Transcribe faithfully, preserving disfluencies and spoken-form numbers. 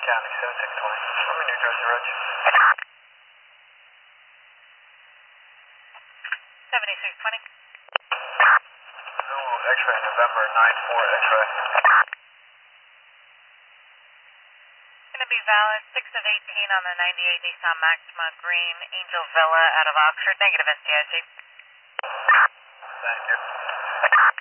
County, seventy-six twenty. I'm in New Jersey, Reg. seventy-six twenty. No, X-ray, November nine four, X-ray. Gonna be valid, six of eighteen on the ninety-eight Nissan Maxima Green, Angel Villa out of Oxford, negative S T I C. Thank you.